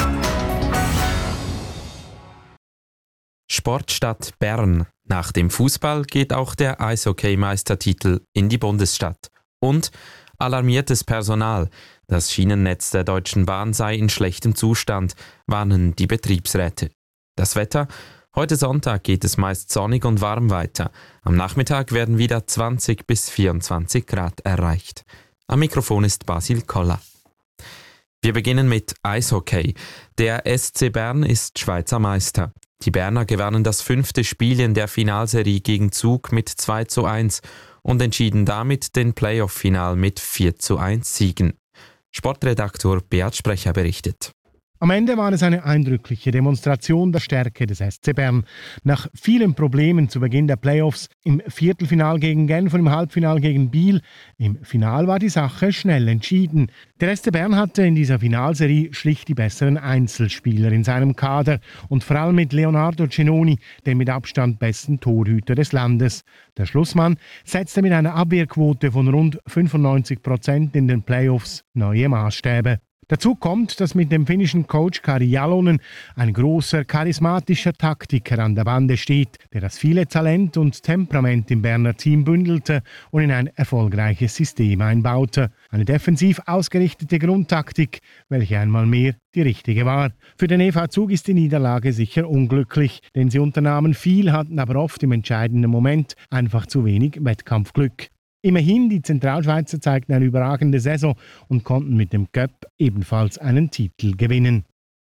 Sportstadt Bern. Nach dem Fußball geht auch der Eishockey-Meistertitel in die Bundesstadt. Und alarmiertes Personal. Das Schienennetz der Deutschen Bahn sei in schlechtem Zustand, warnen die Betriebsräte. Das Wetter? Heute Sonntag geht es meist sonnig und warm weiter. Am Nachmittag werden wieder 20 bis 24 Grad erreicht. Am Mikrofon ist Basil Koller. Wir beginnen mit Eishockey. Der SC Bern ist Schweizer Meister. Die Berner gewannen das 5. Spiel in der Finalserie gegen Zug mit 2:1 und entschieden damit den Playoff-Final mit 4:1 Siegen. Sportredaktor Beat Sprecher berichtet. Am Ende war es eine eindrückliche Demonstration der Stärke des SC Bern. Nach vielen Problemen zu Beginn der Playoffs, im Viertelfinal gegen Genf und im Halbfinal gegen Biel, im Final war die Sache schnell entschieden. Der SC Bern hatte in dieser Finalserie schlicht die besseren Einzelspieler in seinem Kader und vor allem mit Leonardo Cenoni, dem mit Abstand besten Torhüter des Landes. Der Schlussmann setzte mit einer Abwehrquote von rund 95% in den Playoffs neue Maßstäbe. Dazu kommt, dass mit dem finnischen Coach Kari Jalonen ein großer, charismatischer Taktiker an der Bande steht, der das viele Talent und Temperament im Berner Team bündelte und in ein erfolgreiches System einbaute. Eine defensiv ausgerichtete Grundtaktik, welche einmal mehr die richtige war. Für den EV Zug ist die Niederlage sicher unglücklich, denn sie unternahmen viel, hatten aber oft im entscheidenden Moment einfach zu wenig Wettkampfglück. Immerhin, die Zentralschweizer zeigten eine überragende Saison und konnten mit dem Cup ebenfalls einen Titel gewinnen.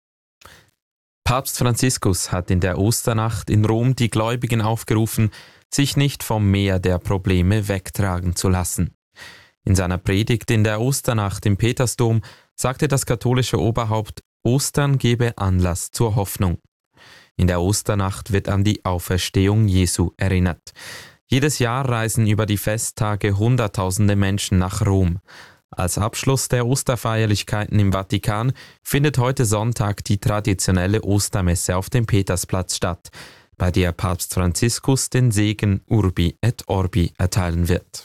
Papst Franziskus hat in der Osternacht in Rom die Gläubigen aufgerufen, sich nicht vom Meer der Probleme wegtragen zu lassen. In seiner Predigt in der Osternacht im Petersdom sagte das katholische Oberhaupt, Ostern gebe Anlass zur Hoffnung. In der Osternacht wird an die Auferstehung Jesu erinnert. Jedes Jahr reisen über die Festtage Hunderttausende Menschen nach Rom. Als Abschluss der Osterfeierlichkeiten im Vatikan findet heute Sonntag die traditionelle Ostermesse auf dem Petersplatz statt, bei der Papst Franziskus den Segen Urbi et Orbi erteilen wird.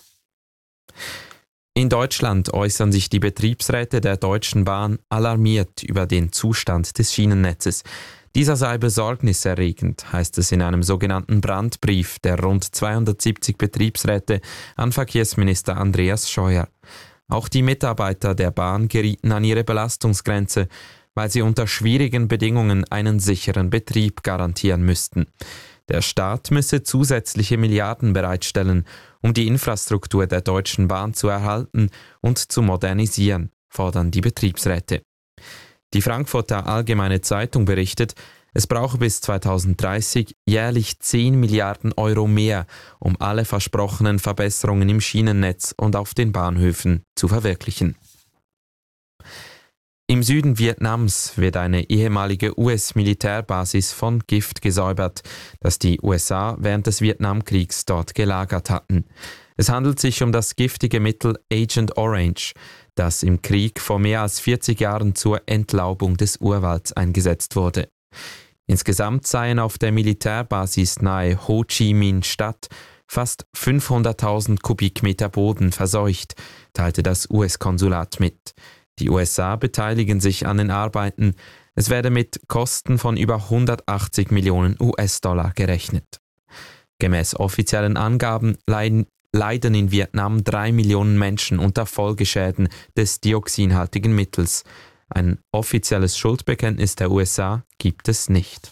In Deutschland äußern sich die Betriebsräte der Deutschen Bahn alarmiert über den Zustand des Schienennetzes. Dieser sei besorgniserregend, heißt es in einem sogenannten Brandbrief der rund 270 Betriebsräte an Verkehrsminister Andreas Scheuer. Auch die Mitarbeiter der Bahn gerieten an ihre Belastungsgrenze, weil sie unter schwierigen Bedingungen einen sicheren Betrieb garantieren müssten. Der Staat müsse zusätzliche Milliarden bereitstellen, um die Infrastruktur der Deutschen Bahn zu erhalten und zu modernisieren, fordern die Betriebsräte. Die Frankfurter Allgemeine Zeitung berichtet, es brauche bis 2030 jährlich 10 Milliarden Euro mehr, um alle versprochenen Verbesserungen im Schienennetz und auf den Bahnhöfen zu verwirklichen. Im Süden Vietnams wird eine ehemalige US-Militärbasis von Gift gesäubert, das die USA während des Vietnamkriegs dort gelagert hatten. Es handelt sich um das giftige Mittel Agent Orange, das im Krieg vor mehr als 40 Jahren zur Entlaubung des Urwalds eingesetzt wurde. Insgesamt seien auf der Militärbasis nahe Ho Chi Minh Stadt fast 500.000 Kubikmeter Boden verseucht, teilte das US-Konsulat mit. Die USA beteiligen sich an den Arbeiten. Es werde mit Kosten von über 180 Millionen US-Dollar gerechnet. Gemäß offiziellen Angaben leiden in Vietnam 3 Millionen Menschen unter Folgeschäden des dioxinhaltigen Mittels. Ein offizielles Schuldbekenntnis der USA gibt es nicht.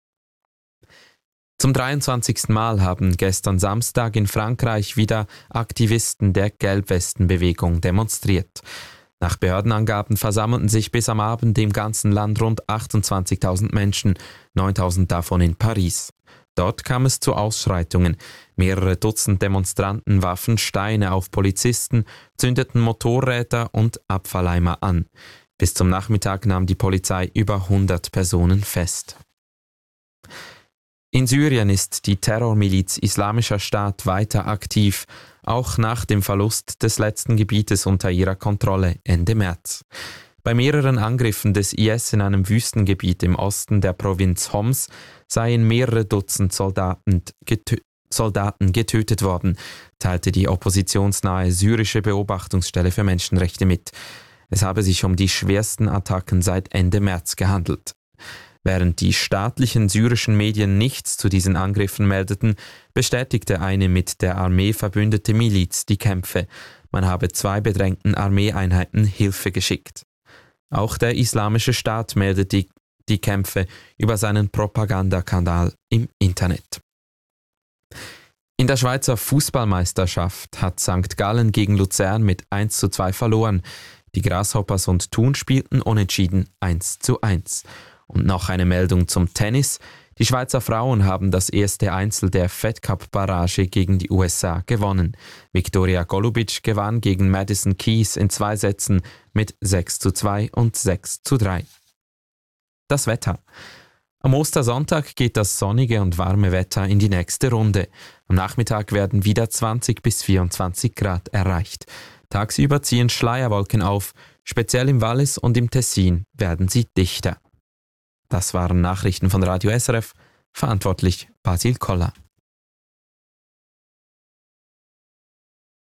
Zum 23. Mal haben gestern Samstag in Frankreich wieder Aktivisten der Gelbwestenbewegung demonstriert. Nach Behördenangaben versammelten sich bis am Abend im ganzen Land rund 28.000 Menschen, 9.000 davon in Paris. Dort kam es zu Ausschreitungen. Mehrere Dutzend Demonstranten warfen Steine auf Polizisten, zündeten Motorräder und Abfalleimer an. Bis zum Nachmittag nahm die Polizei über 100 Personen fest. In Syrien ist die Terrormiliz Islamischer Staat weiter aktiv, auch nach dem Verlust des letzten Gebietes unter ihrer Kontrolle Ende März. Bei mehreren Angriffen des IS in einem Wüstengebiet im Osten der Provinz Homs seien mehrere Dutzend Soldaten getötet worden, teilte die oppositionsnahe syrische Beobachtungsstelle für Menschenrechte mit. Es habe sich um die schwersten Attacken seit Ende März gehandelt. Während die staatlichen syrischen Medien nichts zu diesen Angriffen meldeten, bestätigte eine mit der Armee verbündete Miliz die Kämpfe. Man habe 2 bedrängten Armeeeinheiten Hilfe geschickt. Auch der Islamische Staat meldet die Kämpfe über seinen Propagandakanal im Internet. In der Schweizer Fußballmeisterschaft hat St. Gallen gegen Luzern mit 1:2 verloren. Die Grasshoppers und Thun spielten unentschieden 1:1. Und noch eine Meldung zum Tennis. Die Schweizer Frauen haben das erste Einzel der Fed Cup-Barrage gegen die USA gewonnen. Viktoria Golubic gewann gegen Madison Keys in 2 Sätzen mit 6:2 und 6:3. Das Wetter. Am Ostersonntag geht das sonnige und warme Wetter in die nächste Runde. Am Nachmittag werden wieder 20 bis 24 Grad erreicht. Tagsüber ziehen Schleierwolken auf, speziell im Wallis und im Tessin werden sie dichter. Das waren Nachrichten von Radio SRF, verantwortlich Basil Koller.